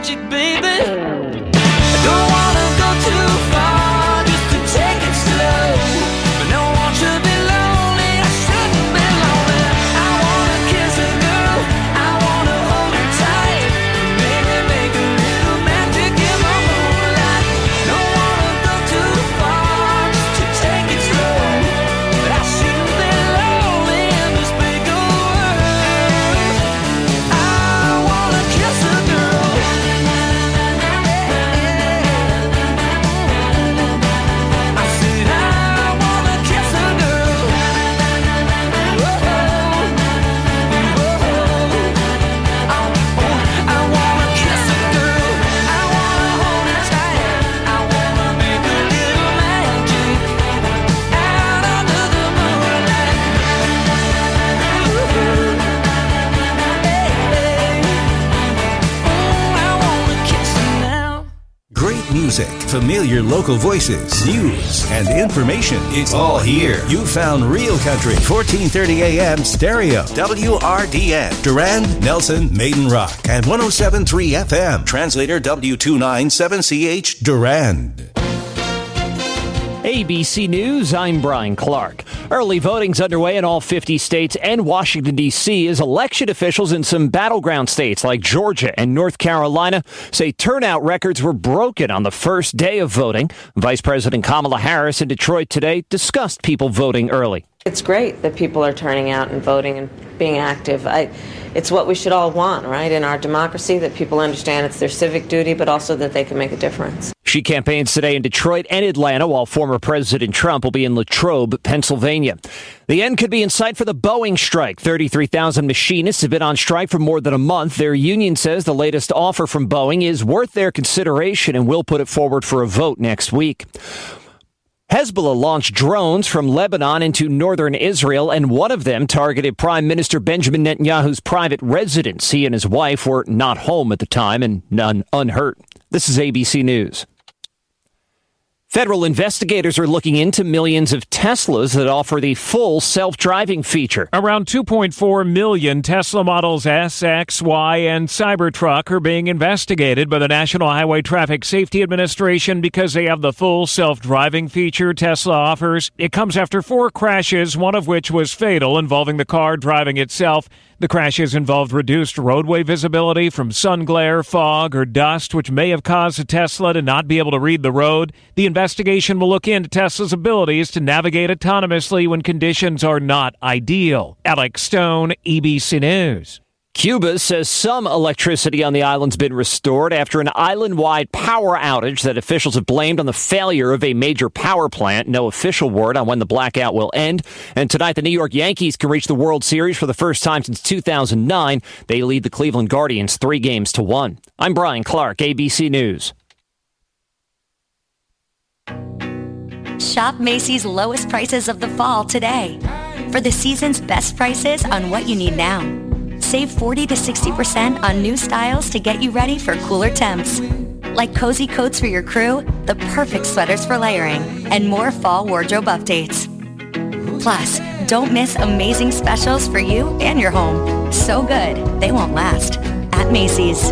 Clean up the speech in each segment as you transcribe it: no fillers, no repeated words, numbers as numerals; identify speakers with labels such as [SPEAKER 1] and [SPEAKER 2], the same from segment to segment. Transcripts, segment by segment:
[SPEAKER 1] magic, baby. I don't wanna go too far just to take it slow, but no one should be lonely, I shouldn't be lonely. I wanna kiss a girl, I wanna hold her tight, maybe make a little magic in the moonlight. Don't wanna go too far just to take it slow, but I shouldn't be lonely in this big old world. I wanna kiss a girl. I said I wanna kiss a girl. I wanna kiss a girl. I wanna hold her tight. I wanna make a little magic out under the moonlight. I wanna kiss her now.
[SPEAKER 2] Great music, familiar local voices, news, and information. It's all here. You found Real Country, 1430 AM stereo, WRDN, Durand, Nelson, Maiden Rock, and 107.3 FM, translator W297CH, Durand.
[SPEAKER 3] ABC News, I'm Brian Clark. Early voting's underway in all 50 states and Washington, D.C. as election officials in some battleground states like Georgia and North Carolina say turnout records were broken on the first day of voting. Vice President Kamala Harris in Detroit today discussed people voting early.
[SPEAKER 4] It's great that people are turning out and voting and being active. It's what we should all want, right, in our democracy, that people understand it's their civic duty, but also that they can make a difference.
[SPEAKER 3] She campaigns today in Detroit and Atlanta, while former President Trump will be in Latrobe, Pennsylvania. The end could be in sight for the Boeing strike. 33,000 machinists have been on strike for more than a month. Their union says the latest offer from Boeing is worth their consideration and will put it forward for a vote next week. Hezbollah launched drones from Lebanon into northern Israel, and one of them targeted Prime Minister Benjamin Netanyahu's private residence. He and his wife were not home at the time and none unhurt. This is ABC News. Federal investigators are looking into millions of Teslas that offer the full self-driving feature.
[SPEAKER 5] Around 2.4 million Tesla models S, X, Y, and Cybertruck are being investigated by the National Highway Traffic Safety Administration because they have the full self-driving feature Tesla offers. It comes after 4 crashes, one of which was fatal, involving the car driving itself. The crashes involved reduced roadway visibility from sun glare, fog, or dust, which may have caused a Tesla to not be able to read the road. The investigation will look into Tesla's abilities to navigate autonomously when conditions are not ideal. Alex Stone, ABC News.
[SPEAKER 3] Cuba says some electricity on the island's been restored after an island-wide power outage that officials have blamed on the failure of a major power plant. No official word on when the blackout will end. And tonight, the New York Yankees can reach the World Series for the first time since 2009. They lead the Cleveland Guardians 3-1. I'm Brian Clark, ABC News.
[SPEAKER 6] Shop Macy's lowest prices of the fall today. For the season's best prices on what you need now. Save 40 to 60% on new styles to get you ready for cooler temps. Like cozy coats for your crew, the perfect sweaters for layering, and more fall wardrobe updates. Plus, don't miss amazing specials for you and your home. So good, they won't last. At Macy's.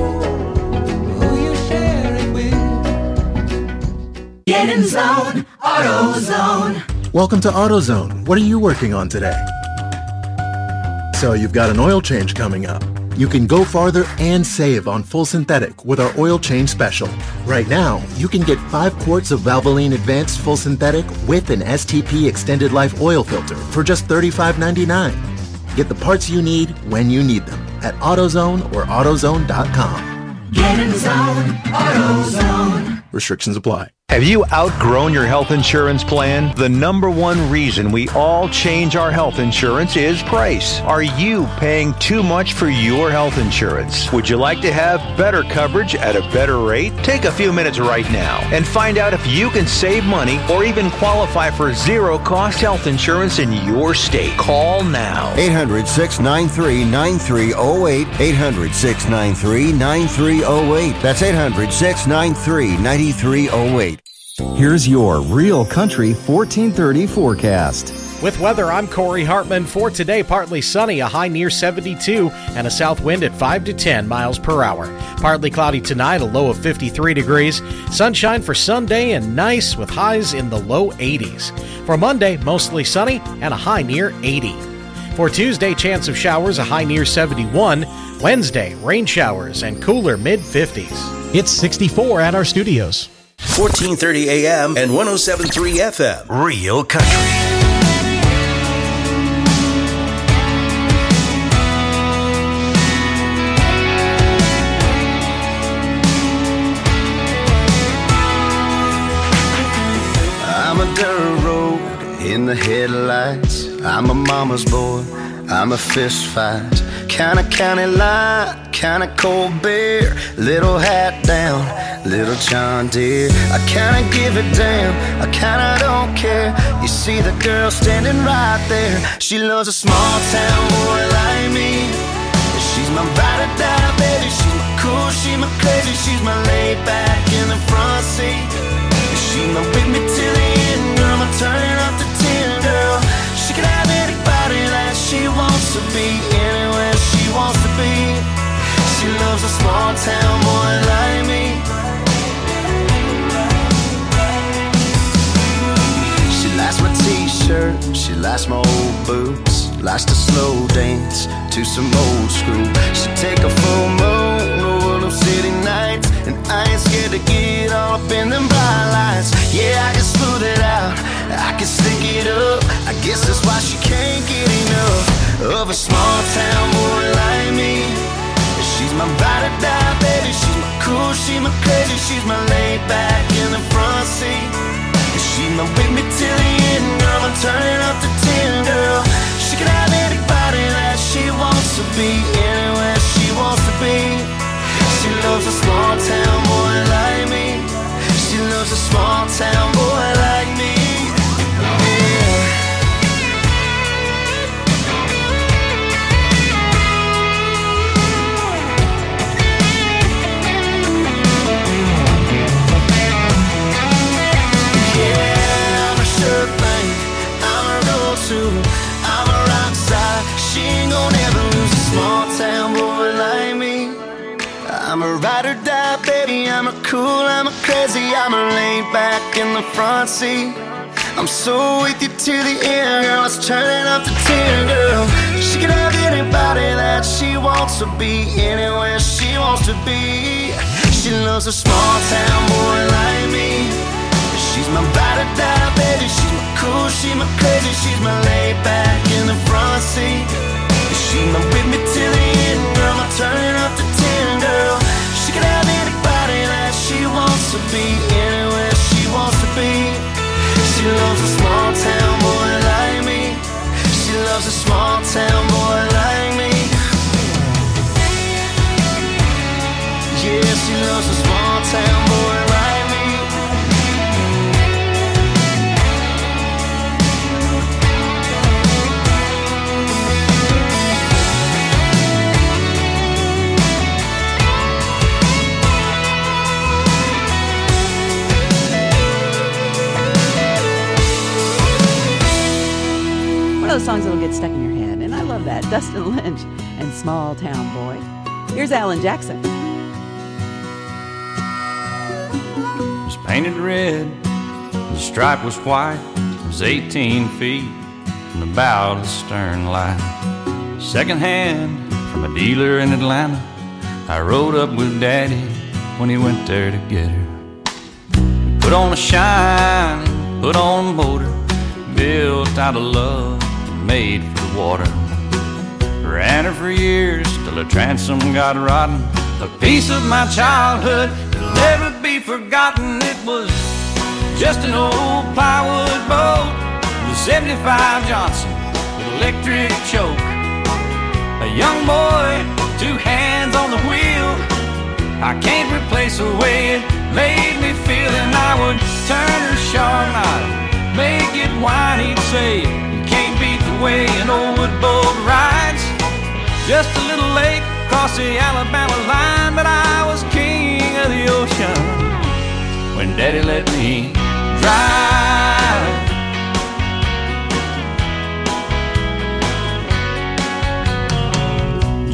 [SPEAKER 1] Get in zone, AutoZone.
[SPEAKER 7] Welcome to AutoZone. What are you working on today? So you've got an oil change coming up. You can go farther and save on full synthetic with our oil change special. Right now, you can get 5 quarts of Valvoline Advanced Full Synthetic with an STP Extended Life oil filter for just $35.99. Get the parts you need when you need them at AutoZone or AutoZone.com.
[SPEAKER 1] Get in zone, AutoZone.
[SPEAKER 7] Restrictions apply.
[SPEAKER 8] Have you outgrown your health insurance plan? The number one reason we all change our health insurance is price. Are you paying too much for your health insurance? Would you like to have better coverage at a better rate? Take a few minutes right now and find out if you can save money or even qualify for zero-cost health insurance in your state. Call now.
[SPEAKER 9] 800-693-9308. 800-693-9308. That's 800-693-9308. Here's your Real Country 1430 forecast. With weather, I'm Corey Hartman. For today, partly sunny, a high near 72, and a south wind at 5 to 10 miles per hour. Partly cloudy tonight, a low of 53 degrees. Sunshine for Sunday and nice with highs in the low 80s. For Monday, mostly sunny and a high near 80. For Tuesday, chance of showers, a high near 71. Wednesday, rain showers and cooler mid-50s.
[SPEAKER 10] It's 64 at our studios.
[SPEAKER 2] 1430 AM and 107.3 FM. Real Country.
[SPEAKER 11] I'm a dirt road in the headlights. I'm a mama's boy. I'm a fist fight. Kinda county line, kinda cold beer. Little hat down, little John Deere. I kinda give a damn, I kinda don't care. You see the girl standing right there. She loves a small town boy like me. She's my ride or die, baby. She's my cool, she's my crazy. She's my laid back in the front seat. She's my with me till the end, girl. I'm turning up to 10, girl. She can have anybody that she wants to be, anywhere she wants to be. She loves a small town boy like me. She likes my t-shirt, she likes my old boots, likes to slow dance to some old school. She take a full moon over them city nights, and I ain't scared to get all up in them bright lights. Yeah, I can smooth it out, I can stick it up. I guess that's why she can't get enough of a small town boy like me. She's my ride or die, baby. She's my cool, she's my crazy. She's my laid back in the front seat. She's my with me till the end, girl. I'm turning up to 10, girl. She can have anybody that she wants to be, anywhere she wants to be. She loves a small town boy like me. She loves a small town boy like me. I'm a rock star. She ain't gonna ever lose a small town boy like me. I'm a ride or die, baby. I'm a cool, I'm a crazy. I'm a laid back in the front seat. I'm so with you to the end, girl. Let's turn it up to 10, girl. She can have anybody that she wants to be, anywhere she wants to be. She loves a small town boy like me. She's my ride or die, baby. She's my cool, she's my crazy. She's my laid back in the front seat. She's my with me till the end, girl. I'm turning up to 10, girl. She can have anybody that she wants to be, anywhere she wants to be. She loves a small town boy like me. She loves a small town boy like me. Yeah, she loves a small town boy like me.
[SPEAKER 12] Those songs that'll get stuck in your head, and I love that. Dustin Lynch and Small Town Boy. Here's Alan Jackson.
[SPEAKER 13] It was painted red, the stripe was white. It was 18 feet from the bow to the stern light. Second hand from a dealer in Atlanta. I rode up with Daddy when he went there to get her. Put on a shine, put on a motor, built out of love, made for the water. Ran her for years till the transom got rotten. A piece of my childhood that'll never be forgotten. It was just an old plywood boat, the 75 Johnson with electric choke. A young boy, 2 hands on the wheel. I can't replace the way it made me feel. And I would turn her sharp and I'd make it whine. He'd say, can't beat the way an old wood boat rides. Just a little late across the Alabama line, but I was king of the ocean when Daddy let me drive.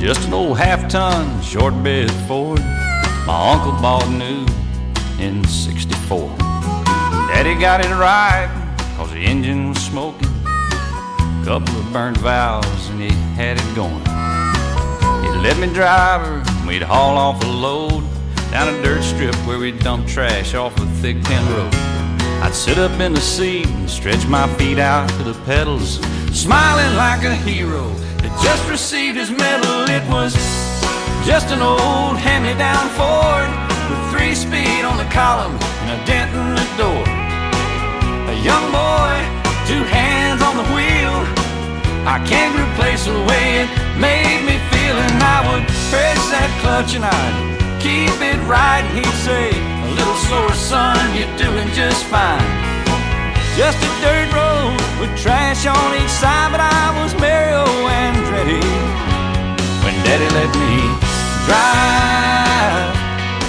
[SPEAKER 13] just an old half-ton short bed Ford my uncle bought new in '64. Daddy got it right, cause the engine was smoking, couple of burnt valves and he had it going. He'd let me drive her and we'd haul off a load down a dirt strip where we'd dump trash off a thick tin road. I'd sit up in the seat and stretch my feet out to the pedals, smiling like a hero that just received his medal. It was just an old hand-me-down Ford with 3-speed on the column and a dent in the door. A young boy, 2 hands on the wheel, I can't replace the way it made me feel. And I would press that clutch and I'd keep it right, and he'd say, a little slower son, you're doing just fine. Just a dirt road with trash on each side, but I was Mario Andretti when Daddy let me drive.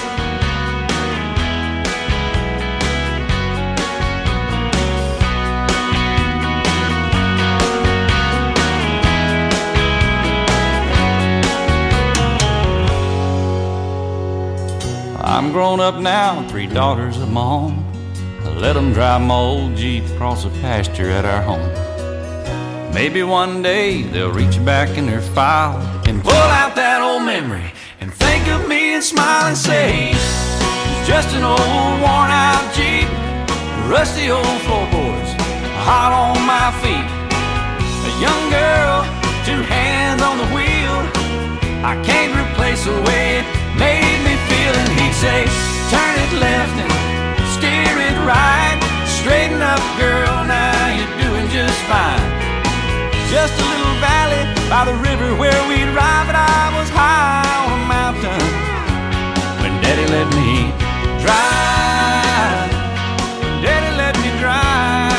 [SPEAKER 13] I'm grown up now, 3 daughters of my own. I let them drive my old Jeep across the pasture at our home. Maybe one day they'll reach back in their file and pull out that old memory and think of me and smile and say, it's just an old worn out Jeep, rusty old floorboards, hot on my feet. A young girl, 2 hands on the wheel, I can't replace the way it made me feel. And he'd say, turn it left and steer it right, straighten up girl, now you're doing just fine. Just a little valley by the river where we'd ride, but I was high on a mountain when Daddy let me drive. Daddy let me drive.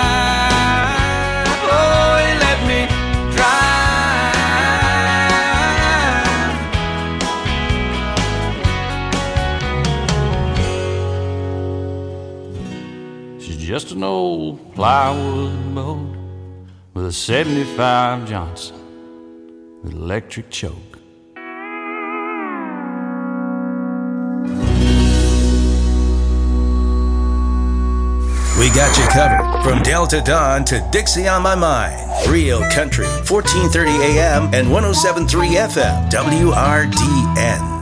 [SPEAKER 13] Oh, he let me drive. Just an old plywood boat with a 75 Johnson with electric choke.
[SPEAKER 2] We got you covered from Delta Dawn to Dixie on My Mind. Real Country, 1430 AM and 107.3 FM, WRDN.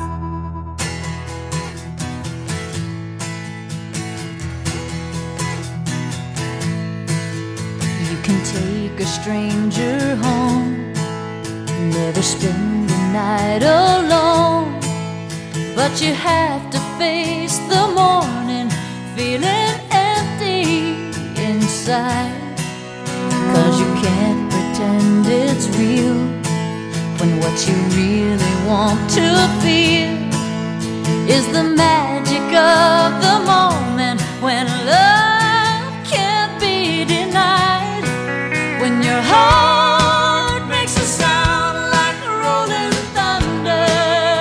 [SPEAKER 14] Take a stranger home, never spend the night alone, but you have to face the morning feeling empty inside, 'cause you can't pretend it's real when what you really want to feel is the magic of the moment when love can't be denied. When your heart makes a sound like rolling thunder,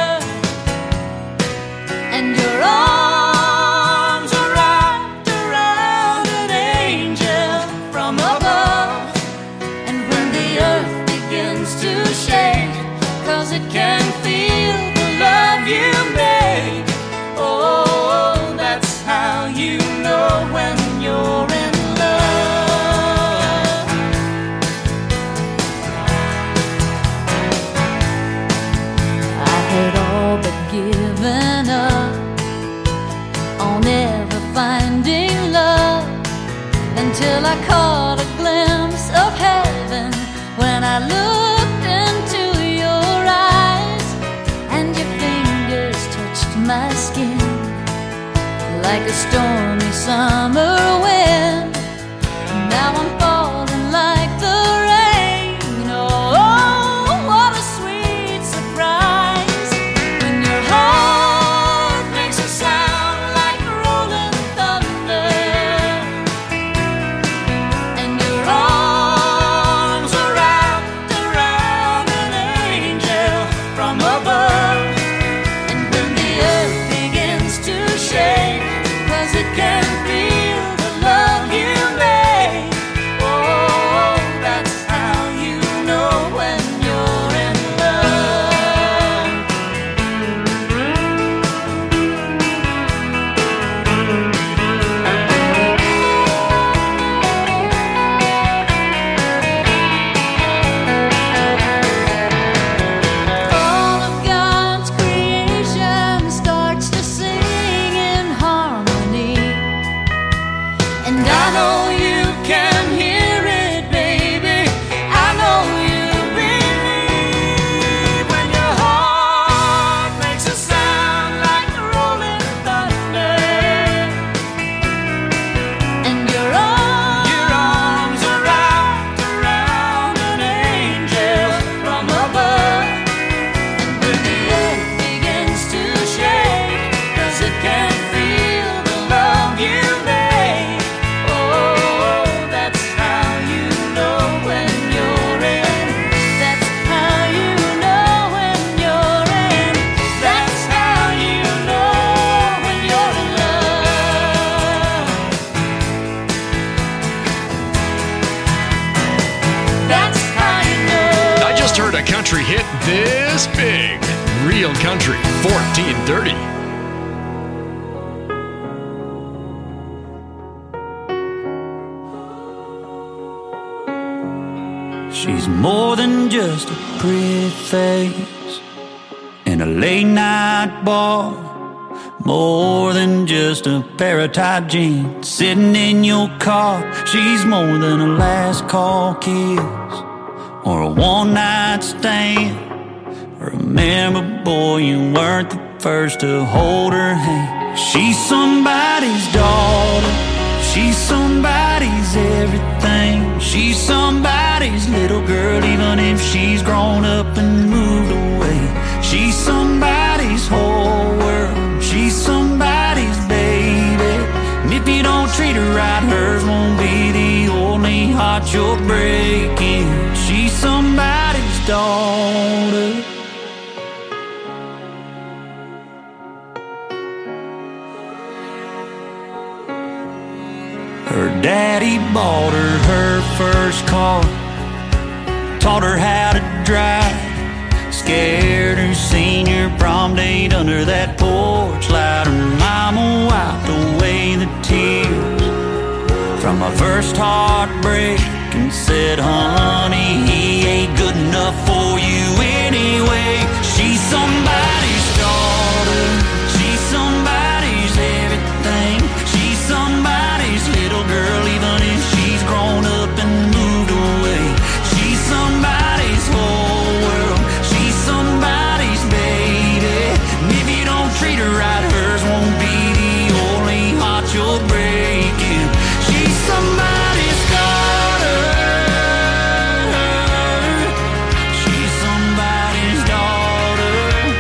[SPEAKER 14] and your arms are wrapped around an angel from above, and when the earth begins to shake, 'cause it can feel the love you make, oh, that's how you know when you're in given up on ever finding love until I caught a glimpse of heaven when I looked into your eyes, and your fingers touched my skin like a stormy summer wind. Now I'm falling like the rain. Oh, what a sweet surprise. Can feel the love
[SPEAKER 15] Country 1430.
[SPEAKER 14] She's more than just a pretty face in a late night bar, more than just a pair of tight jeans sitting in your car. She's more than a last call kiss or a one night stand. Remember, boy, you weren't the first to hold her hand. She's somebody's daughter, she's somebody's everything. She's somebody's little girl, even if she's grown up and moved away. She's somebody's whole world, she's somebody's baby. And if you don't treat her right, hers won't be the only heart you're breaking. She's somebody's daughter. Her daddy bought her first car, taught her how to drive, scared her senior prom date under that porch light. Her mama wiped away the tears from her first heartbreak and said, honey, he ain't good enough for you anyway. She's somebody's daughter, she's somebody's everything. She's somebody's little girl, even if she's grown up and moved away. She's somebody's whole world, she's somebody's baby. And if you don't treat her right, hers won't be the only heart you're breaking. She's somebody's daughter, she's somebody's daughter.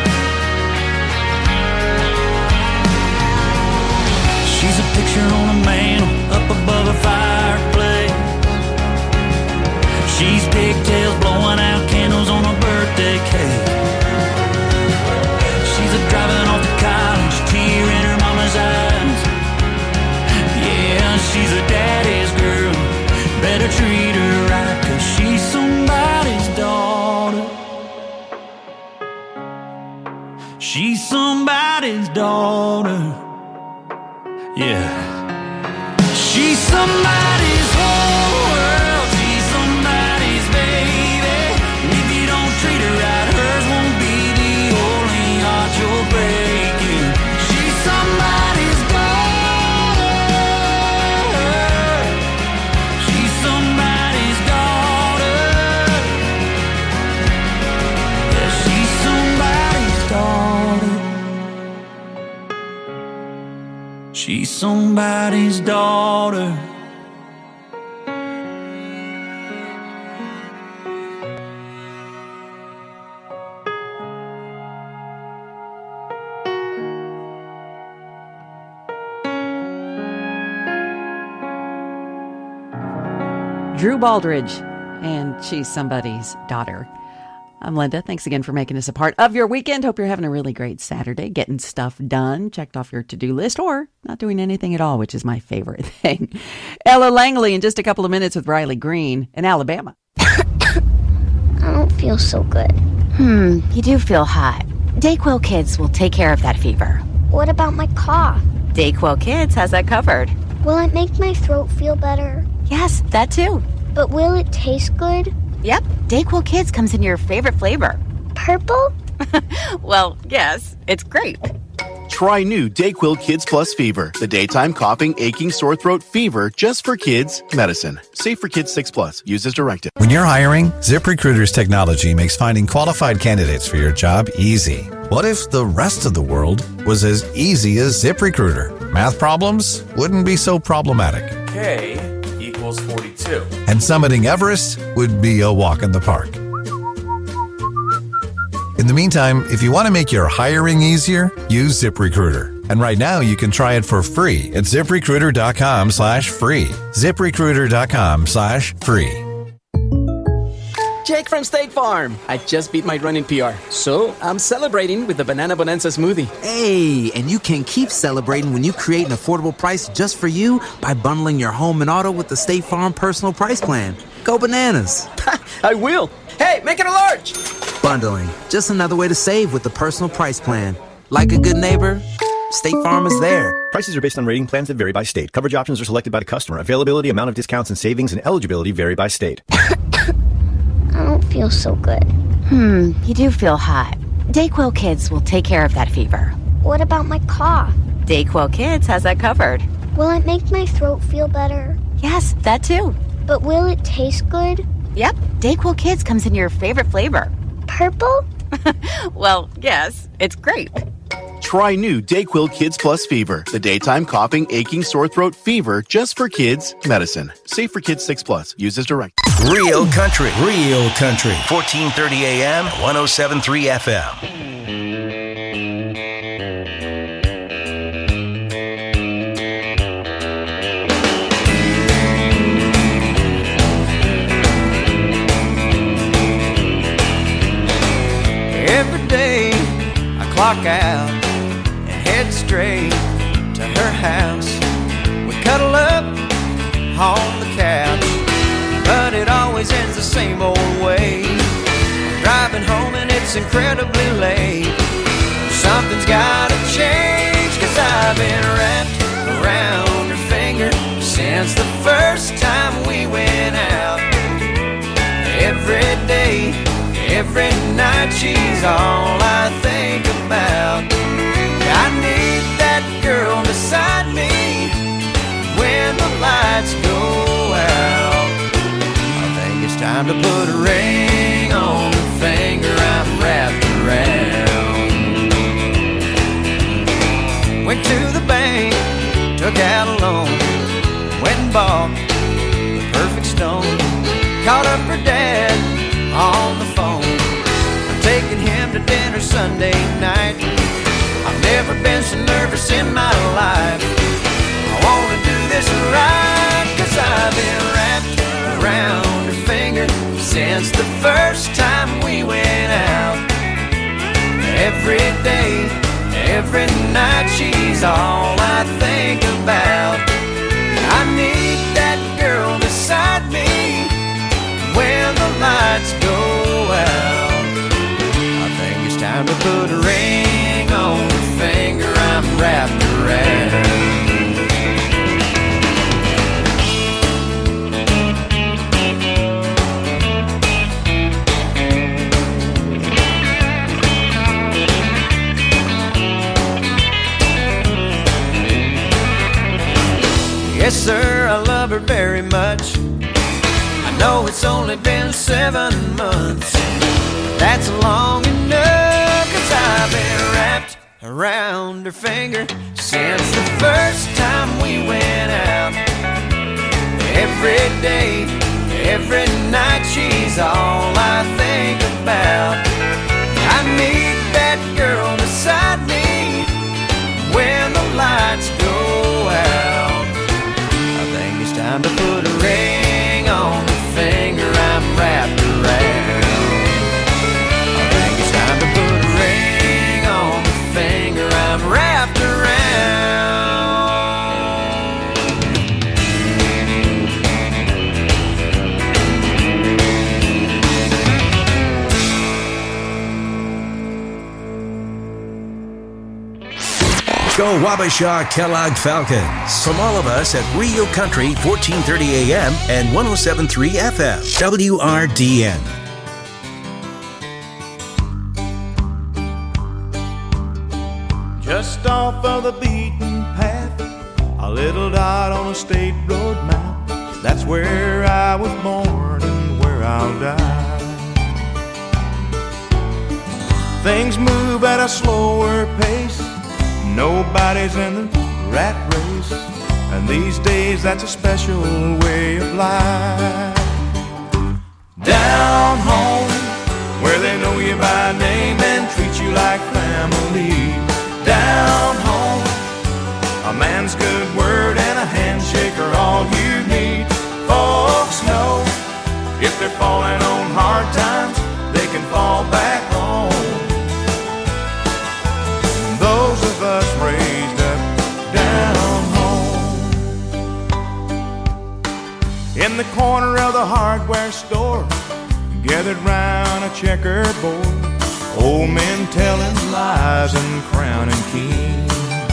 [SPEAKER 14] She's a picture on a mantle up above a fireplace. She's pigtails blowing out candles on a birthday cake. She's a driving off to college, tear in her mama's eyes. Yeah, she's a daddy's girl, better treat her right, 'cause she's somebody's daughter. She's somebody's daughter. Yeah. She's somebody's whole world, she's somebody's baby. And if you don't treat her right, hers won't be the only heart you're breaking. She's somebody's daughter, she's somebody's daughter. Yeah, she's somebody's daughter. She's somebody's daughter.
[SPEAKER 12] Drew Baldridge, and she's somebody's daughter. I'm Linda. Thanks again for making us a part of your weekend. Hope you're having a really great Saturday, getting stuff done, checked off your to-do list, or not doing anything at all, which is my favorite thing. Ella Langley in just a couple of minutes with Riley Green in Alabama.
[SPEAKER 16] I don't feel so good.
[SPEAKER 17] You do feel hot. Dayquil Kids will take care of that fever.
[SPEAKER 16] What about my cough?
[SPEAKER 17] Dayquil Kids has that covered.
[SPEAKER 16] Will it make my throat feel better?
[SPEAKER 17] Yes, that too.
[SPEAKER 16] But will it taste good?
[SPEAKER 17] Yep, Dayquil Kids comes in your favorite flavor.
[SPEAKER 16] Purple?
[SPEAKER 17] Well, yes, it's grape.
[SPEAKER 18] Try new Dayquil Kids Plus Fever, the daytime coughing, aching, sore throat fever just for kids medicine. Safe for kids 6+. Use as directed.
[SPEAKER 19] When you're hiring, ZipRecruiter's technology makes finding qualified candidates for your job easy. What if the rest of the world was as easy as ZipRecruiter? Math problems wouldn't be so problematic.
[SPEAKER 20] K equals 42.
[SPEAKER 19] And summiting Everest would be a walk in the park. In the meantime, if you want to make your hiring easier, use ZipRecruiter. And right now you can try it for free at ZipRecruiter.com/free. ZipRecruiter.com/free.
[SPEAKER 21] Jake from State Farm. I just beat my running PR, so I'm celebrating with the Banana Bonanza smoothie.
[SPEAKER 22] Hey, and you can keep celebrating when you create an affordable price just for you by bundling your home and auto with the State Farm Personal Price Plan. Go bananas.
[SPEAKER 21] I will. Hey, make it a large.
[SPEAKER 22] Bundling, just another way to save with the Personal Price Plan. Like a good neighbor, State Farm is there.
[SPEAKER 4] Prices are based on rating plans that vary by state. Coverage options are selected by the customer. Availability, amount of discounts and savings, and eligibility vary by state.
[SPEAKER 16] I don't feel so good.
[SPEAKER 17] You do feel hot. Dayquil Kids will take care of that fever.
[SPEAKER 16] What about my cough?
[SPEAKER 17] Dayquil Kids has that covered.
[SPEAKER 16] Will it make my throat feel better?
[SPEAKER 17] Yes, that too.
[SPEAKER 16] But will it taste good?
[SPEAKER 17] Yep, Dayquil Kids comes in your favorite flavor.
[SPEAKER 16] Purple?
[SPEAKER 17] Well, yes, it's grape.
[SPEAKER 18] Try new Dayquil Kids Plus Fever, the daytime coughing, aching, sore throat fever just for kids medicine. Safe for kids 6+. Use as directed.
[SPEAKER 2] Real country. 1430 AM, 107.3 FM.
[SPEAKER 1] Every day I clock out and head straight to her house. We cuddle up on the couch, but it always ends the same old way. I'm driving home and it's incredibly late. Something's gotta change, 'cause I've been wrapped around her finger since the first time we went out. Every day, every night, she's all I think about. I need that girl beside me when the lights go out. I think it's time to put a ring on the finger I'm wrapped around. Went to the bank, took out a loan, went and bought the perfect stone. Called up her dad on the phone, I'm taking him to dinner Sunday night. I've never been so nervous in my life. I wanna do this right, 'cause I've been wrapped around her finger since the first time we went out. Every day, every night, she's all I think about. I need that girl beside me when the lights go out. I think it's time to put a ring on the finger I'm wrapped around. Yes, sir, I love her very much. I know it's only been 7 months, but that's long enough, 'cause I've been wrapped around her finger since the first time we went out. Every day, every night, she's all I think about. I need that girl beside me when the lights go out. I think it's time to put a ring on the finger I'm wrapped around. I think it's time to put a ring on the finger I'm wrapped around.
[SPEAKER 2] Go Wabasha Kellogg Falcons. From all of us at Rio Country, 1430 AM and 107.3 FM, WRDN.
[SPEAKER 5] Just off of the beaten path, a little dot on a state road map. That's where I was born and where I'll die. Things move at a slower pace, nobody's in the rat race, and these days that's a special way of life. Down home, where they know you by name and treat you like family. Down home, a man's good word and a handshake are all you need. Folks know if they're falling on hard times, they can fall back home. Those of us raised up down home. In the corner of the hardware store, gathered round a checkerboard, old men telling lies and crowning kings.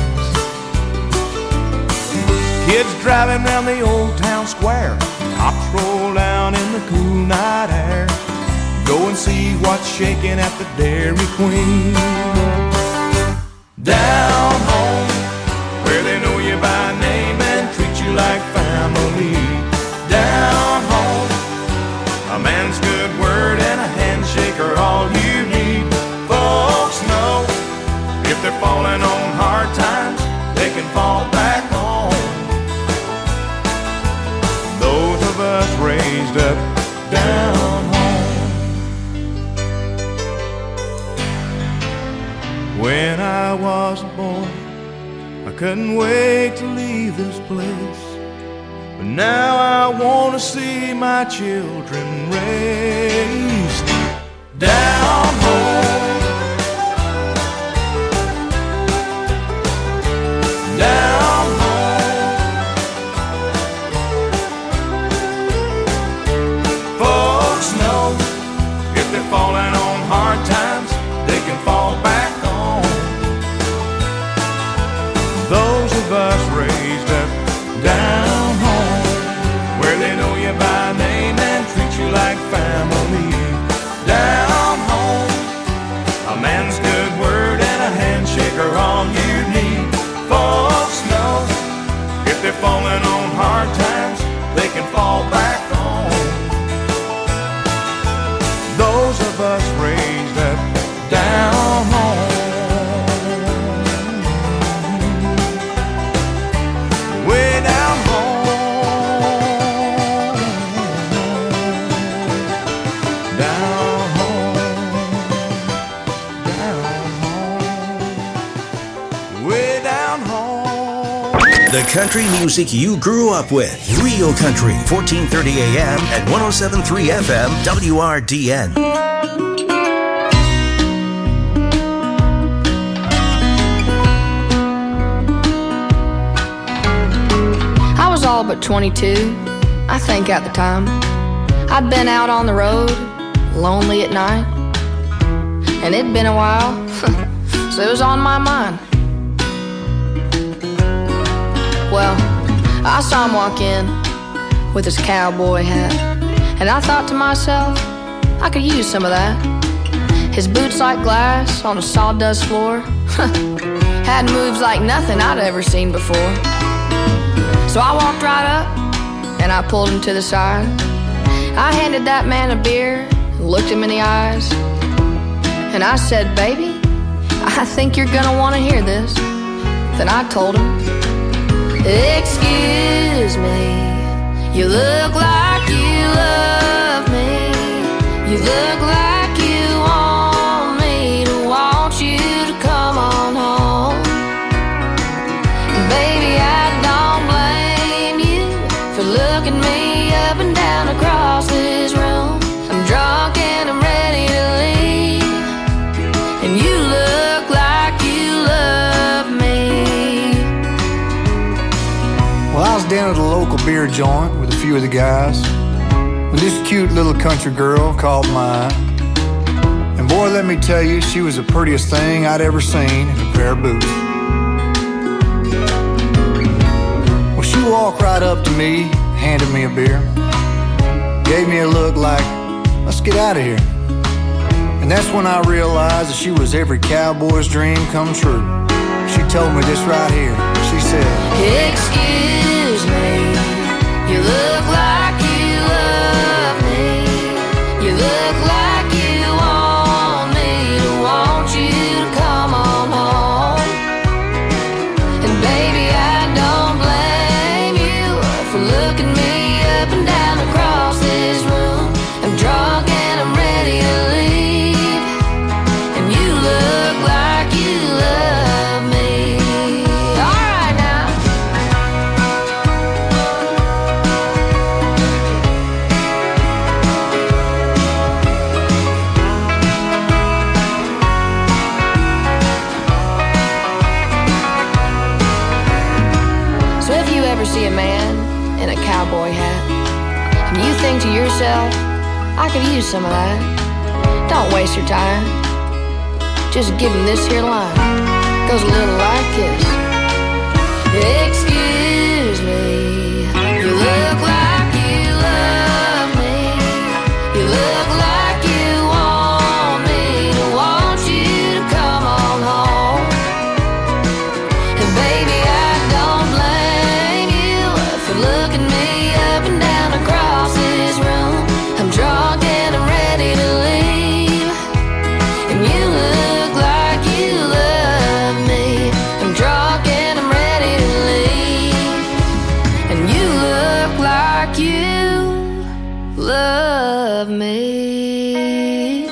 [SPEAKER 5] Kids driving round the old town square, tops roll down in the cool night air. Go and see what's shaking at the Dairy Queen. Down home, where they know you by name and treat you like family. Down home, a man's good word and a handshake are all you need. Folks know if they're falling on hard times, they can fall back home. Those of us raised up down home. When I was a boy, I couldn't wait to leave this place. But now I want to see my children raised down home. Down home. Folks know if they're falling on hard times, they can fall back home. Those of us raised up down home, where they know you by name and treat you like family. Down home, a man's good word and a handshake are all you need. Folks know if they're falling on hard times, they can fall back home. Those of us raised up down home. Way down home. Down home. Down home. Way down home.
[SPEAKER 2] The country music you grew up with. Real Country, 1430 AM and 107.3 FM, WRDN.
[SPEAKER 3] I was all but 22, I think at the time. I'd been out on the road, lonely at night, and it'd been a while, so it was on my mind. Well, I saw him walk in with his cowboy hat, and I thought to myself, I could use some of that. His boots like glass on a sawdust floor had moves like nothing I'd ever seen before. So I walked right up and I pulled him to the side. I handed that man a beer and looked him in the eyes, and I said, baby, I think you're gonna want to hear this. Then I told him, excuse me, you look like you love me. You look like you want me to want you to come on home. And baby, I don't blame you for looking me up and down across this room. I'm drunk and I'm ready to leave, and you look like you love me.
[SPEAKER 6] Well, I was down at a local beer joint with a few of the guys when this cute little country girl caught my eye. And boy, let me tell you, she was the prettiest thing I'd ever seen in a pair of boots. Well, she walked right up to me, handed me a beer, gave me a look like, let's get out of here. And that's when I realized that she was every cowboy's dream come true. She told me this right here. She said,
[SPEAKER 3] excuse me, you look like you love me. You look like you want me to want you to come on home. And baby, I don't blame you for looking me up and down across this room. I'm drunk and I'm ready to leave, and you look like you love me. All right now. So if you ever see a man in a cowboy hat and you think to yourself, I could use some of that. Don't waste your time. Just give him this here line. Goes a little like this. Excuse me, you look like you love me. You look like you want me to want you to come on home. And baby, I don't blame you for looking me up and down across this room. I'm drunk and I'm ready to leave. And you look like you love me. I'm drunk and I'm ready to leave. And you look like you love me.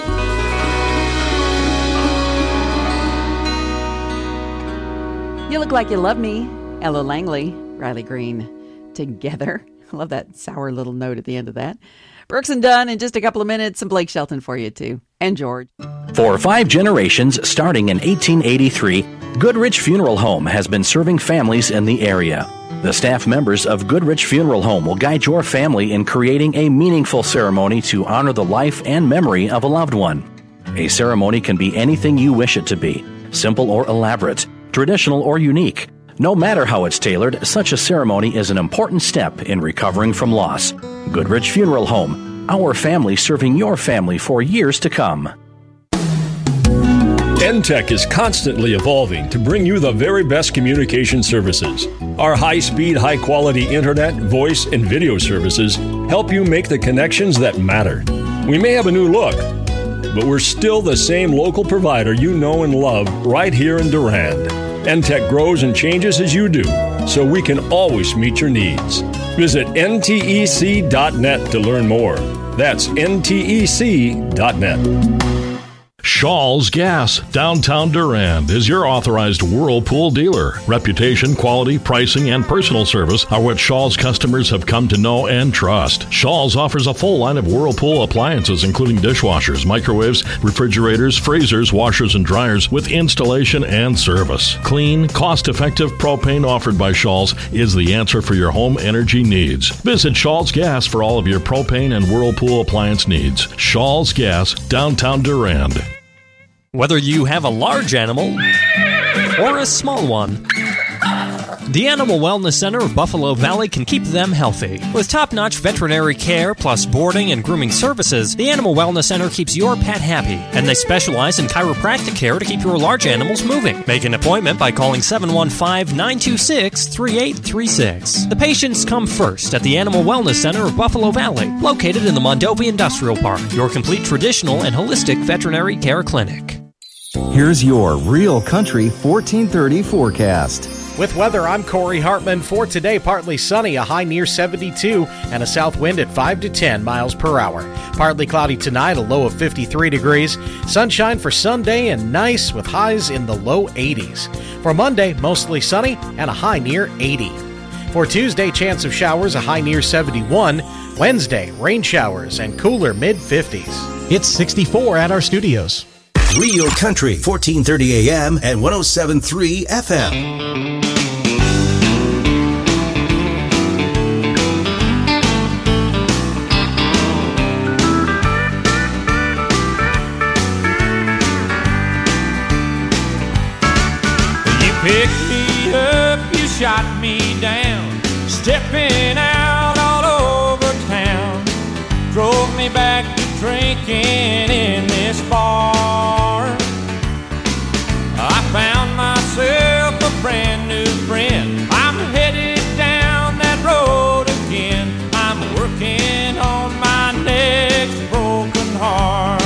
[SPEAKER 12] You Look Like You Love Me, Ella Langley, Riley Green, together. I love that sour little note at the end of that. Brooks and Dunn in just a couple of minutes. Some Blake Shelton for you, too. And George.
[SPEAKER 7] For 5 generations, starting in 1883, Goodrich Funeral Home has been serving families in the area. The staff members of Goodrich Funeral Home will guide your family in creating a meaningful ceremony to honor the life and memory of a loved one. A ceremony can be anything you wish it to be, simple or elaborate, traditional or unique. No matter how it's tailored, such a ceremony is an important step in recovering from loss. Goodrich Funeral Home, our family serving your family for years to come.
[SPEAKER 8] NTEC is constantly evolving to bring you the very best communication services. Our high-speed, high-quality internet, voice, and video services help you make the connections that matter. We may have a new look, but we're still the same local provider you know and love right here in Durand. NTEC grows and changes as you do, so we can always meet your needs. Visit ntec.net to learn more. That's ntec.net.
[SPEAKER 23] Shaw's Gas, downtown Durand, is your authorized Whirlpool dealer. Reputation, quality, pricing, and personal service are what Shaw's customers have come to know and trust. Shaw's offers a full line of Whirlpool appliances, including dishwashers, microwaves, refrigerators, freezers, washers, and dryers, with installation and service. Clean, cost-effective propane offered by Shaw's is the answer for your home energy needs. Visit Shaw's Gas for all of your propane and Whirlpool appliance needs. Shaw's Gas, downtown Durand.
[SPEAKER 24] Whether you have a large animal or a small one, the Animal Wellness Center of Buffalo Valley can keep them healthy. With top-notch veterinary care plus boarding and grooming services, the Animal Wellness Center keeps your pet happy, and they specialize in chiropractic care to keep your large animals moving. Make an appointment by calling 715-926-3836. The patients come first at the Animal Wellness Center of Buffalo Valley, located in the Mondovi Industrial Park, your complete traditional and holistic veterinary care clinic.
[SPEAKER 25] Here's your Real Country 1430 forecast.
[SPEAKER 9] With weather, I'm Corey Hartman. For today, partly sunny, a high near 72, and a south wind at 5 to 10 miles per hour. Partly cloudy tonight, a low of 53 degrees. Sunshine for Sunday and nice with highs in the low 80s. For Monday, mostly sunny and a high near 80. For Tuesday, chance of showers, a high near 71. Wednesday, rain showers and cooler mid-50s.
[SPEAKER 10] It's 64 at our studios.
[SPEAKER 2] Real Country, 1430 AM and 107.3 FM.
[SPEAKER 1] Picked me up, you shot me down, stepping out all over town. Drove me back to drinking in this bar. I found myself a brand new friend. I'm headed down that road again. I'm working on my next broken heart.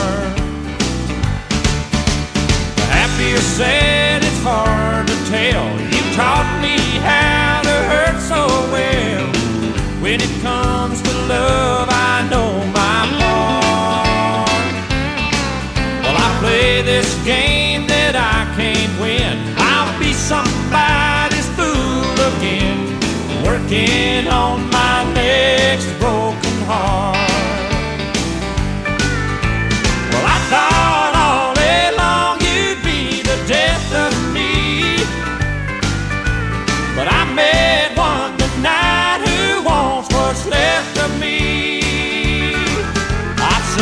[SPEAKER 1] Happy or sad, it's hard to tell. You taught me how to hurt so well. When it comes to love, I know my part. Well, I play this game that I can't win. I'll be somebody's fool again, working on my next broken heart. Well, I thought all day long you'd be the death of me, but I met one tonight who wants what's left of me. I've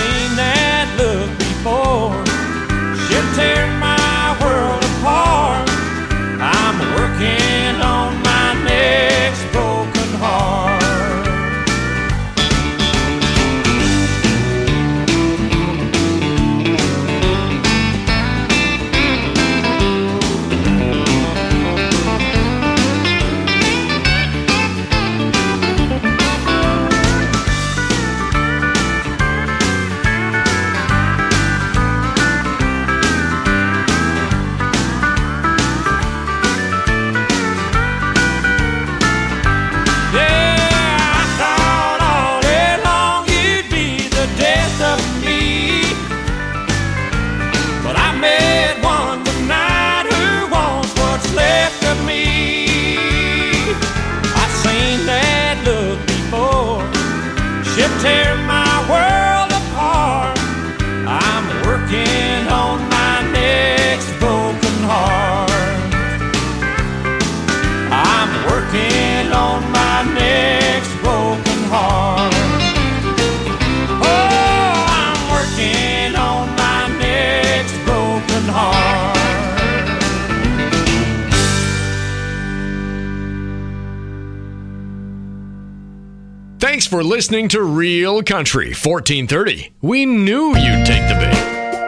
[SPEAKER 11] Thanks for listening to Real Country 1430. We knew you'd take the bait.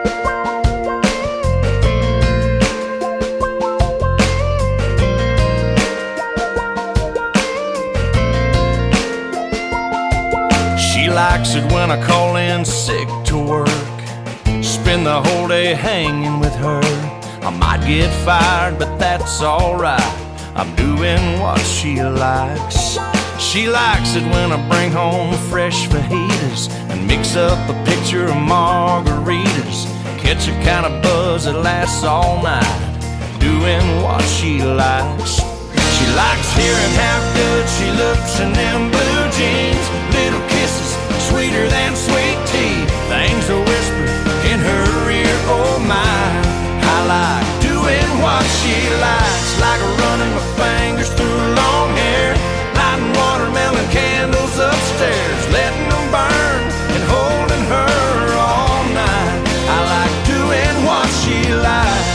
[SPEAKER 5] She likes it when I call in sick to work, spend the whole day hanging with her. I might get fired, but that's alright, I'm doing what she likes. She likes it when I bring home fresh fajitas and mix up a pitcher of margaritas, catch a kind of buzz that lasts all night, doing what she likes. She likes hearing how good she looks in them blue jeans, little kisses sweeter than sweet tea, things are whispered in her ear, oh my. I like doing what she likes, like running my fingers through long hair, lighting watermelon candles upstairs, letting them burn and holding her all night. I like doing what she likes.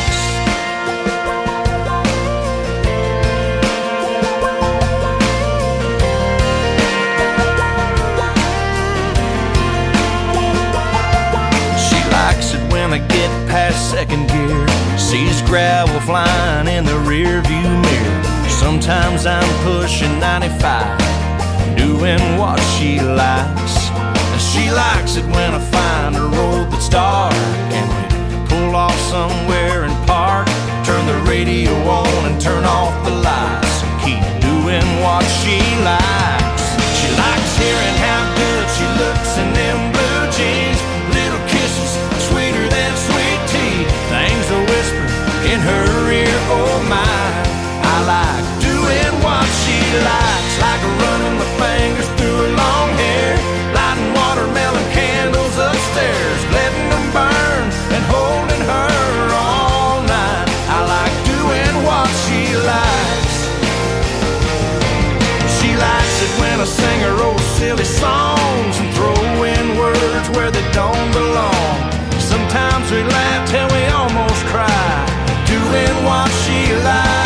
[SPEAKER 5] She likes it when I get past second gear, sees gravel flying in the rear view mirror. Sometimes I'm pushing 95, doing what she likes. And she likes it when I find a road that's dark and we pull off somewhere and park, turn the radio on and turn off the lights, keep doing what she likes. She likes hearing how good she looks in them blue jeans, little kisses sweeter than sweet tea, things are whispered in her ear, oh my. I like doing what she likes, like running my fingers through her long hair, lighting watermelon candles upstairs, letting them burn and holding her all night. I like doing what she likes. She likes it when I sing her old silly songs and throw in words where they don't belong. Sometimes we laugh till we almost cry, doing what she likes.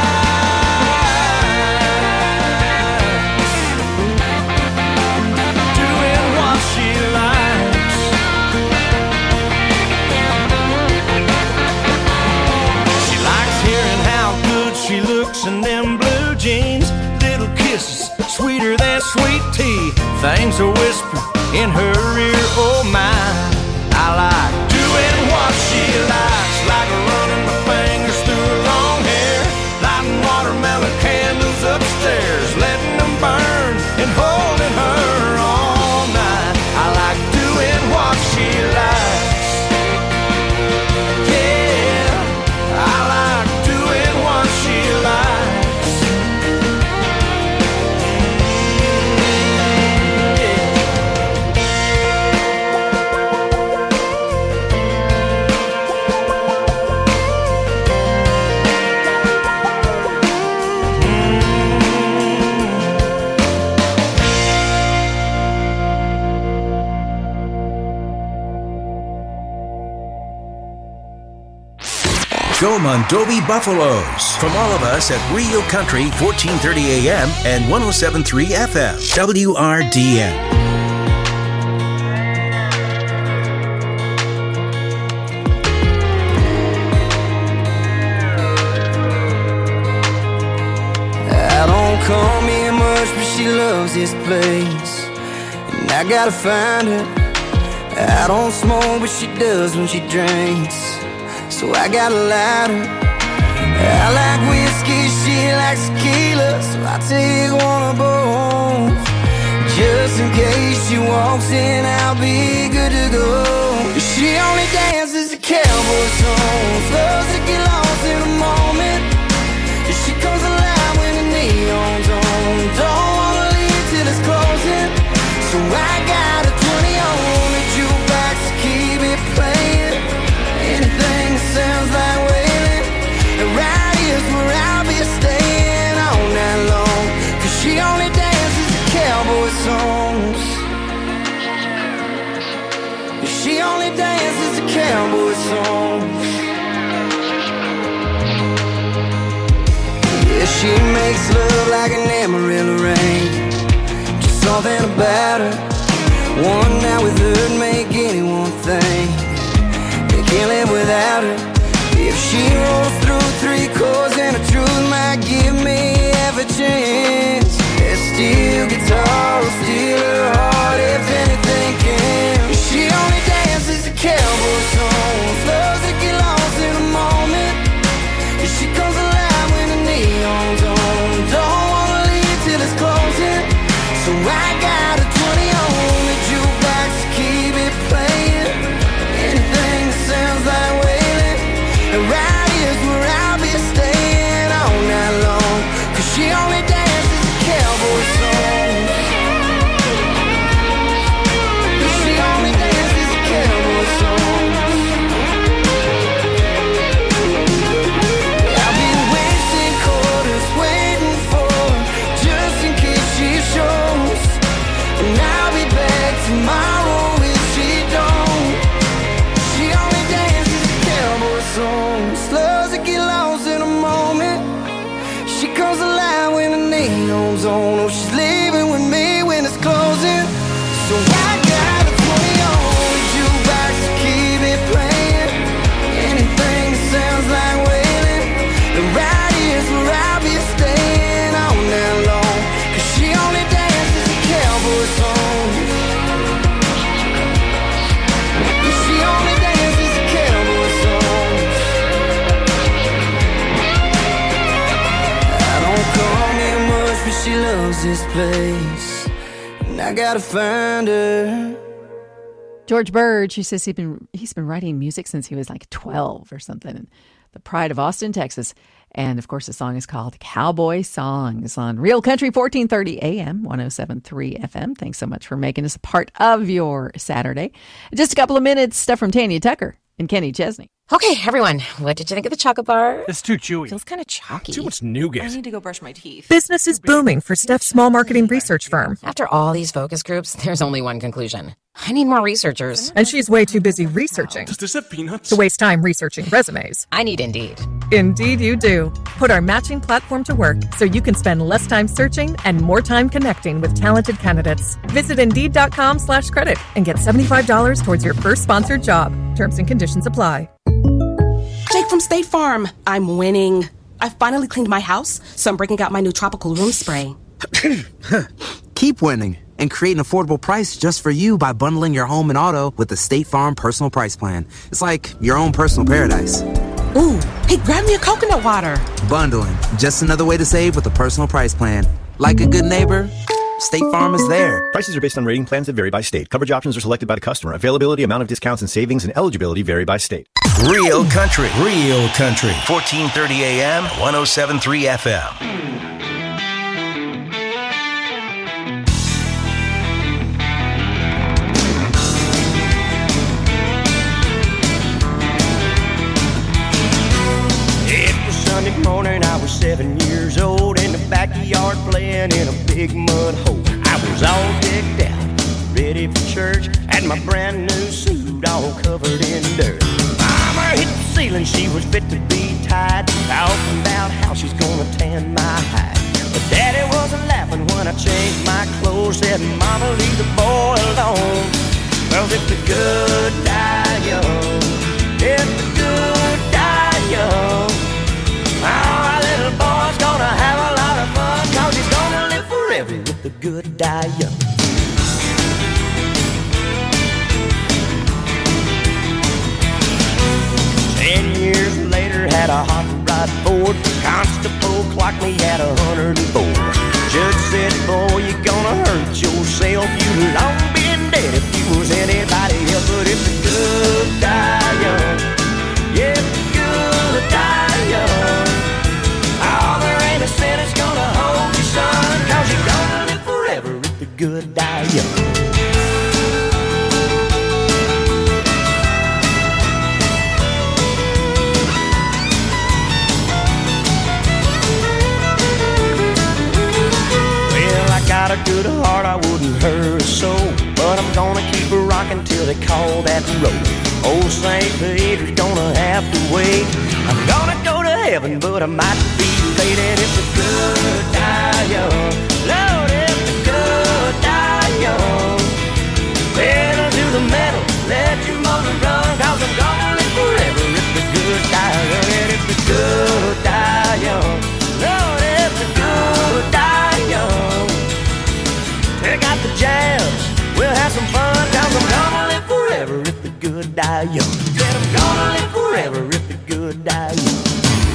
[SPEAKER 5] In them blue jeans, little kisses sweeter than sweet tea, things are whispered in her ear, oh my. I like doing what she likes, like running my fingers through her long hair, lighting watermelon candles upstairs, letting them burn and holding her all night. I like doing what she likes. Yeah, I like doing what she likes.
[SPEAKER 2] Go Mondovi Buffaloes. From all of us at Real Country 1430 AM and 107.3 FM. WRDN.
[SPEAKER 1] I don't call me much, but she loves this place, and I gotta find her. I don't smoke, but she does when she drinks, so I got a lighter. I like whiskey, she likes tequila, so I take one of both. Just in case she walks in, I'll be good to go. She only dances to cowboy songs, loves to get lost in a moment. She comes alive when the neon's on, don't wanna leave till it's closing. So I got a 20 on the jukebox to keep it playing. Anything that sounds like wailing, and right here's where I'll be staying all night long. Cause she only dances to cowboy songs. She only dances to cowboy songs. Yeah, she makes love like an Amarillo rain, just something about her. One night with her'd make anyone think they can't live without her. If she rolls through 3 chords and the truth might give me half a chance, that steel guitar will steal her heart if anything can. She only dances a cowboy song, loves to get lost in a moment. She comes alive when the neon's on, don't wanna leave till it's closing. So I got a 20 on the jukebox to keep it playing. Anything that sounds like wailing, and right here's where I'll be staying all night long. Cause she only dances a cowboy song. She only dances a cowboy song. I'll be wasting quarters waiting for her, just in case she shows. And I'll be back tomorrow if she don't. She only dances a cowboy song, slows to get lost in a moment. She comes alive when the neon's on. Oh, she's leaving with me when it's closing. So I got a 20 on the jukebox to keep it playing. Anything that sounds like wailing, the right here's where I'll be staying all night long. Cause she only dances a cowboy song. She only dances a cowboy song. I don't come here much, but she loves this place, and I gotta find her.
[SPEAKER 12] George Bird, she says he's been writing music since he was like 12 or something. The pride of Austin, Texas. And, of course, the song is called Cowboy Songs on Real Country 1430 AM, 107.3 FM. Thanks so much for making us a part of your Saturday. In just a couple of minutes, stuff from Tanya Tucker and Kenny Chesney.
[SPEAKER 13] Okay, everyone, what did you think of the chocolate bar?
[SPEAKER 10] It's too chewy.
[SPEAKER 13] Feels kind of chalky.
[SPEAKER 10] Too much nougat.
[SPEAKER 13] I need to go brush my teeth.
[SPEAKER 14] Business is booming for Steph's small marketing research firm.
[SPEAKER 13] After all these focus groups, there's only one conclusion. I need more researchers.
[SPEAKER 14] And she's way too busy researching
[SPEAKER 10] Does this have peanuts?
[SPEAKER 14] to waste time researching resumes.
[SPEAKER 13] I need Indeed.
[SPEAKER 14] Indeed you do. Put our matching platform to work so you can spend less time searching and more time connecting with talented candidates. Visit Indeed.com/credit and get $75 towards your first sponsored job. Terms and conditions apply.
[SPEAKER 15] Jake from State Farm. I'm winning. I finally cleaned my house, so I'm breaking out my new tropical room spray.
[SPEAKER 22] Keep winning and create an affordable price just for you by bundling your home and auto with the State Farm Personal Price Plan. It's like your own personal paradise.
[SPEAKER 15] Ooh, hey, grab me a coconut water.
[SPEAKER 22] Bundling, just another way to save with a personal price plan. Like a good neighbor, State Farm is there.
[SPEAKER 4] Prices are based on rating plans that vary by state. Coverage options are selected by the customer. Availability, amount of discounts and savings, and eligibility vary by state.
[SPEAKER 2] Real Country. 1430 AM, 107.3 FM.
[SPEAKER 5] Sunday morning, I was 7 years old in the backyard playing in a big mud hole. I was all decked out, ready for church, had my brand new suit all covered in dirt. Mama hit the ceiling, she was fit to be tied, talking about how she's gonna tan my hide. But Daddy wasn't laughing when I changed my clothes, said, Mama, leave the boy alone. Well, if the good die young, if the good die young, our little boy's gonna have a lot of fun, 'cause he's gonna live forever with the good die young. Years later, had a hot rod Ford. Constable clocked me at 104. Judge said, boy, you're gonna hurt yourself. You'd long been dead if you was anybody else. But if the good die young, yeah, if the good die young, oh, there ain't a sin that's gonna hold you, son, 'cause you're gonna live forever if the good die young. Got a good heart, I wouldn't hurt a soul, but I'm gonna keep her rocking till they call that road. Old St. Peter's gonna have to wait. I'm gonna go to heaven, but I might be late. And if the good die young, Lord, if the good die
[SPEAKER 1] die young. Said I'm gonna live forever if the good die young.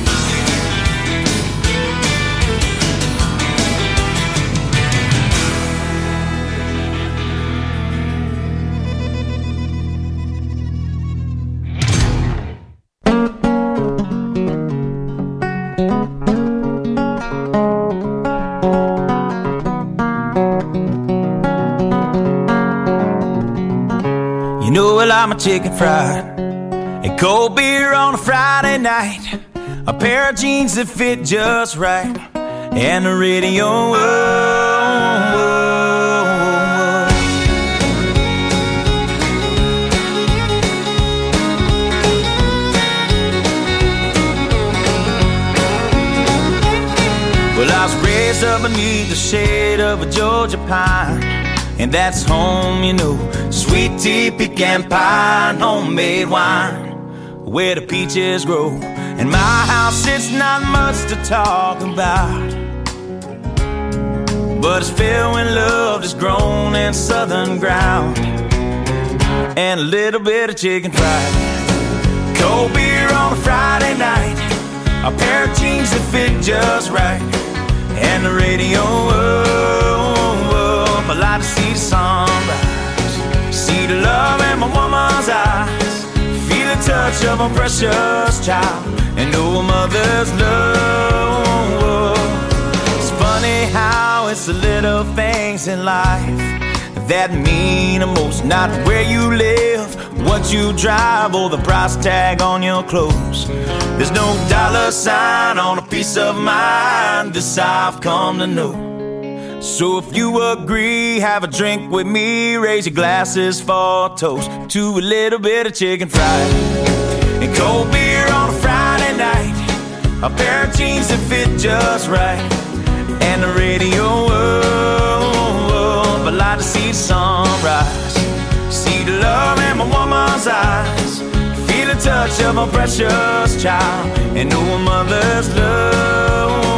[SPEAKER 5] You know I like my chicken fried and cold beer on a Friday night, a pair of jeans that fit just right, and the radio. Well, I was raised up beneath the shade of a Georgia pine, and that's home, you know. Sweet tea, pecan pie, and homemade wine, where the peaches grow. In my house, it's not much to talk about, but it's filled with love that's grown in southern ground, and a little bit of chicken fried, cold beer on a Friday night, a pair of jeans that fit just right, and the radio up. I like to see the sunrise, see the love in my woman's eyes, feel the touch of a precious child, and know a mother's love. It's funny how it's the little things in life that mean the most. Not where you live, what you drive, or the price tag on your clothes. There's no dollar sign on a piece of mind, this I've come to know. So if you agree, have a drink with me, raise your glasses for a toast to a little bit of chicken fried and cold beer on a Friday night, a pair of jeans that fit just right, and the radio up. I like to see the sunrise, see the love in my woman's eyes, feel the touch of a precious child, and know a mother's love.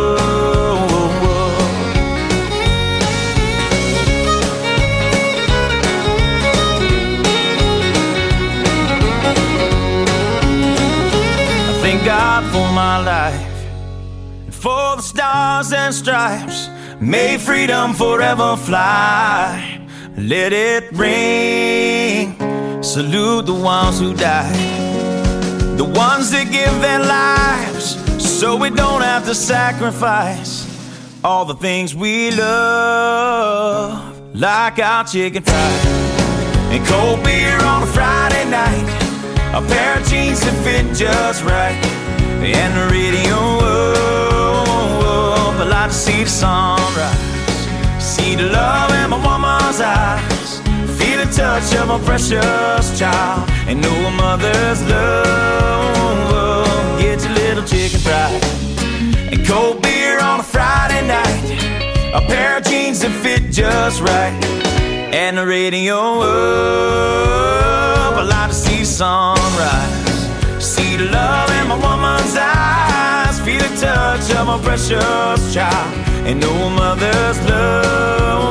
[SPEAKER 5] Thank God for my life, and for the stars and stripes. May freedom forever fly. Let it ring. Salute the ones who died, the ones that give their lives so we don't have to sacrifice all the things we love, like our chicken fried and cold beer on a Friday night, a pair of jeans that fit just right, and the radio up. I like to see the sunrise, see the love in my woman's eyes, feel the touch of a precious child, and know a mother's love. Get your little chicken fried and cold beer on a Friday night, a pair of jeans that fit just right, and the radio up. I like to see the sunrise, see the love in my woman's eyes, feel the touch of a precious child, and know a mother's love.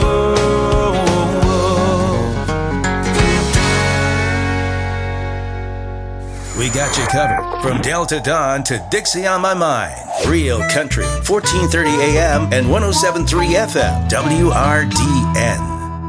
[SPEAKER 2] We got you covered from Delta Dawn to Dixie on My Mind. Real Country, 1430 AM and 107.3 FM, WRDN.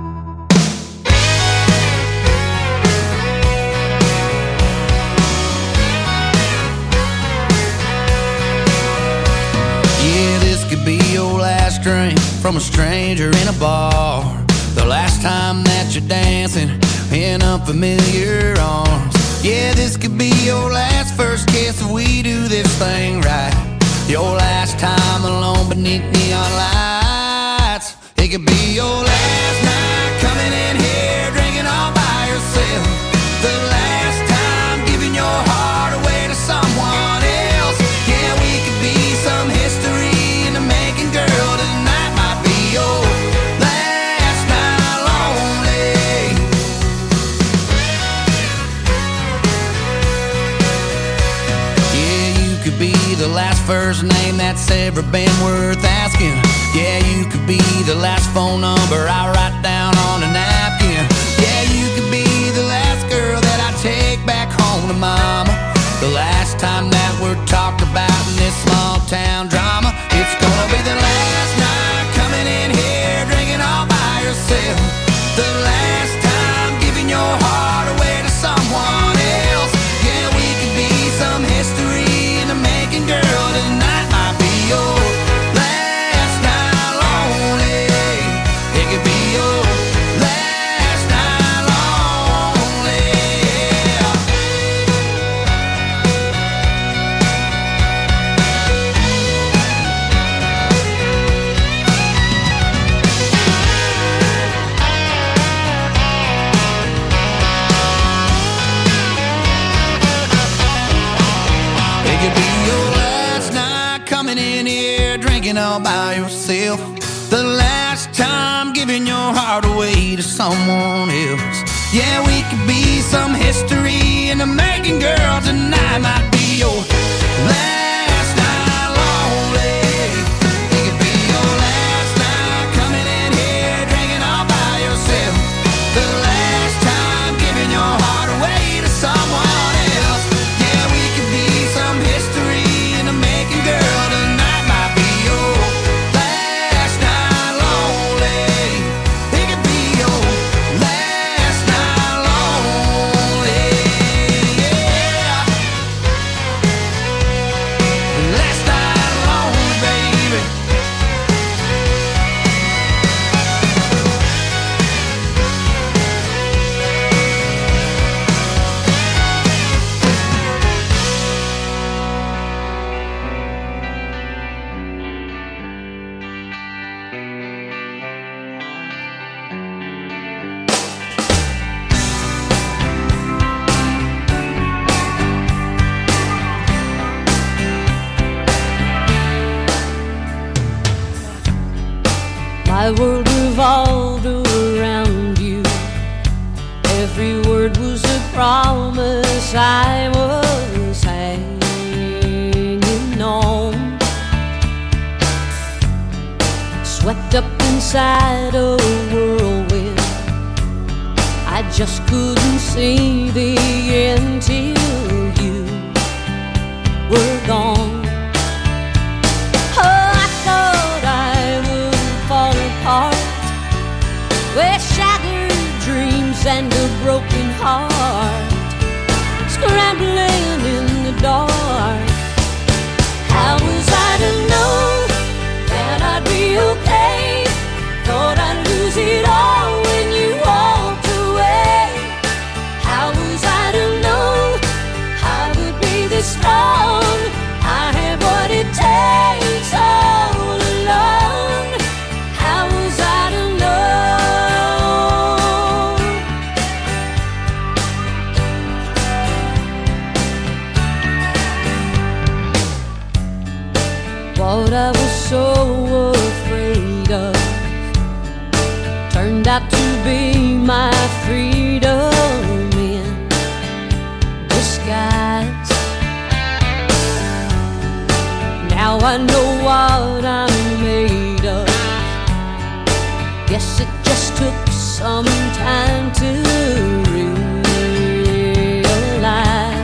[SPEAKER 16] Be your last drink from a stranger in a bar, the last time that you're dancing in unfamiliar arms. Yeah, this could be your last first kiss if we do this thing right, your last time alone beneath neon lights. It could be your last night coming in here drinking all by yourself, the last time giving your heart away to someone else. Yeah, we could be some history, girl, tonight might be your last night lonely. Yeah, you could be the last first name that's ever been worth asking. Yeah, you could be the last phone number I write down on a napkin. Yeah, you could be the last girl that I tell mama. The last time that we're talked about in this small town drama. It's gonna be the last night coming in here drinking all by yourself. The last time giving your heart away to someone else. Yeah, we could be some history in the making, girl. Tonight might be your last night lonely. It could be your last night lonely. It could be your last night coming in here drinking all by yourself. The last time giving your heart away to someone else. Yeah, we could be some history in the making, girl. Tonight might be your last night lonely. It could be your last night coming in here drinking all by yourself. The last time giving your heart away to someone else. Yeah, we could be some history in the making, girl. Tonight might be your last night lonely. It could be your last night lonely. Yeah. Last night lonely, baby.
[SPEAKER 17] My world revolved around you. Every word was a promise I was hanging on. Swept up inside a whirlwind, I just couldn't see the end till you were gone. With shattered dreams and a broken heart, scrambling in the dark. How was I to know that I'd be okay? Thought I'd lose it all when you walked away. How was I to know I would be this strong? I have what it takes all alone. How was I to know? What I was so afraid of turned out to be my freedom in disguise. Now I know what I'm made of. Guess it just took some time to realize.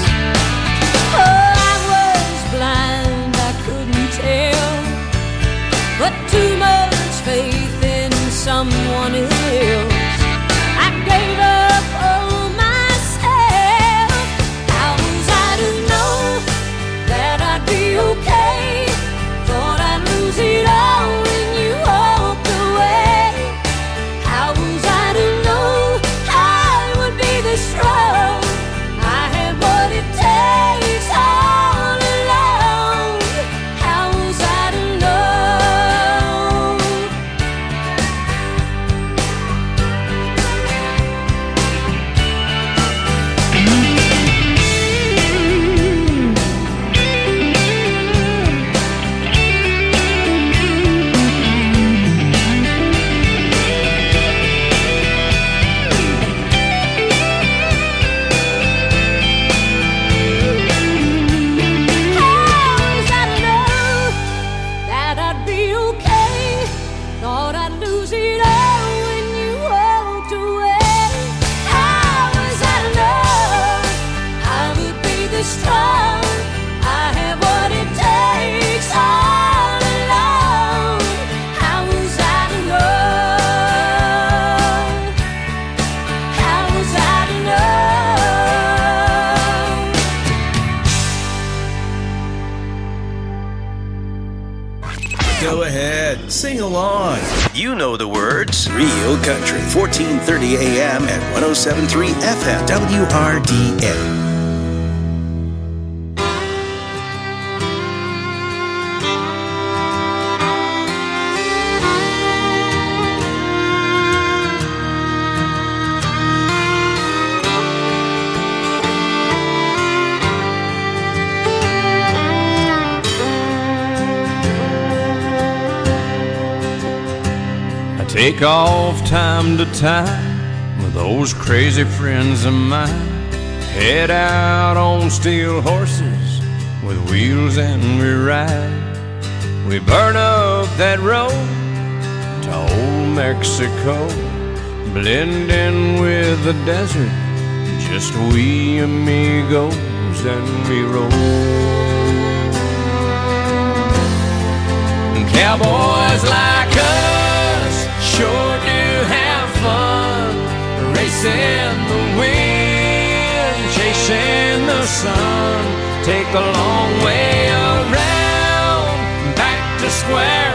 [SPEAKER 17] But too much faith in someone else, I gave up on myself. How was I to know that I'd be okay? Thought I'd lose it all when you walked away. How was I to know I
[SPEAKER 2] Go ahead, sing along. You know the words. Real Country, 1430 AM and 107.3 FM, WRDA.
[SPEAKER 5] Take off time to time with those crazy friends of mine. Head out on steel horses with wheels and we ride. We burn up that road to old Mexico, blend in with the desert, just we amigos and we roll. Cowboys like us sure do have fun, racing the wind, chasing the sun. Take a long way around, back to square